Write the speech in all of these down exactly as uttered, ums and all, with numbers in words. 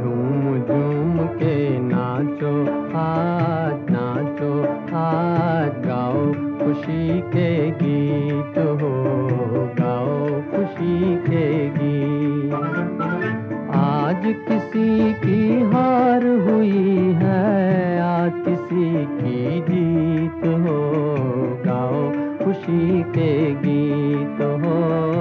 झूम झूम के नाचो आज, नाचो आज, गाओ खुशी के गीत हो, गाओ खुशी के गीत। आज किसी की हार हुई है, आज किसी की जीत हो, गाओ खुशी के गीत हो।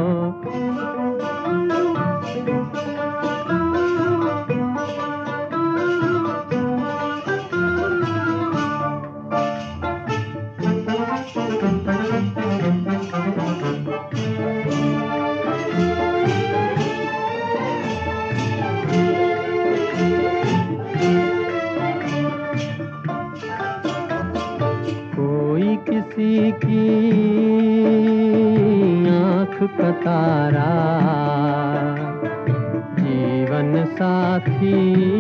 कोई किसी की आँख का तारा, जीवन साथी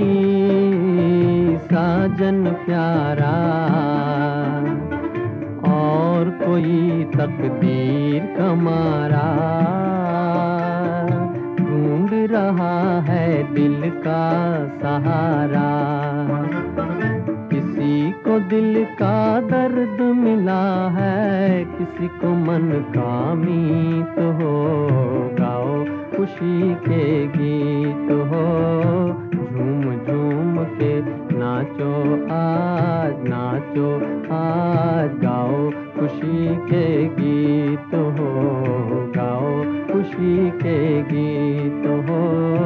साजन प्यारा, और कोई तकदीर का मारा ढूंढ रहा है दिल का सहारा। किसी को दिल का दर्द मिला है, किसी को मन का मीत हो, गाओ खुशी के गीत हो। झूम झूम के नाचो आज, नाचो आज, गाओ खुशी के गीत हो, गाओ खुशी के गीत हो।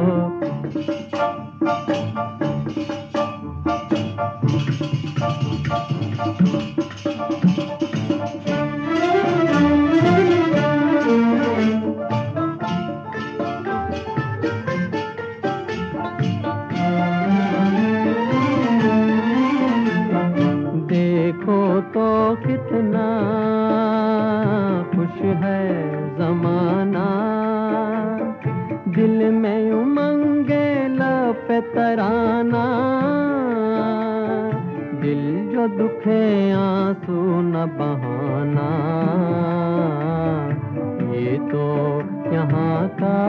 देखो तो कितना खुश है ज़माना, दिल में उमंगे लब पे तराना, दिल जो दुखे आंसू न बहाना, ये तो यहाँ का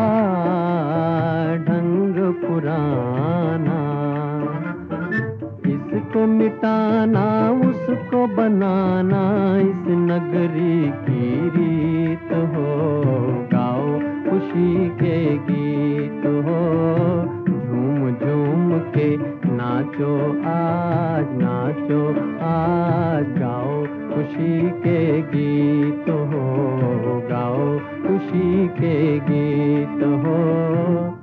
ढंग पुराना। इसको मिटाना उसको बनाना, इस नगरी की रीत हो, गाओ खुशी के गीत हो। झूम झूम के नाचो आज, नाचो आज, गाओ खुशी के गीत हो, गाओ खुशी के गीत हो।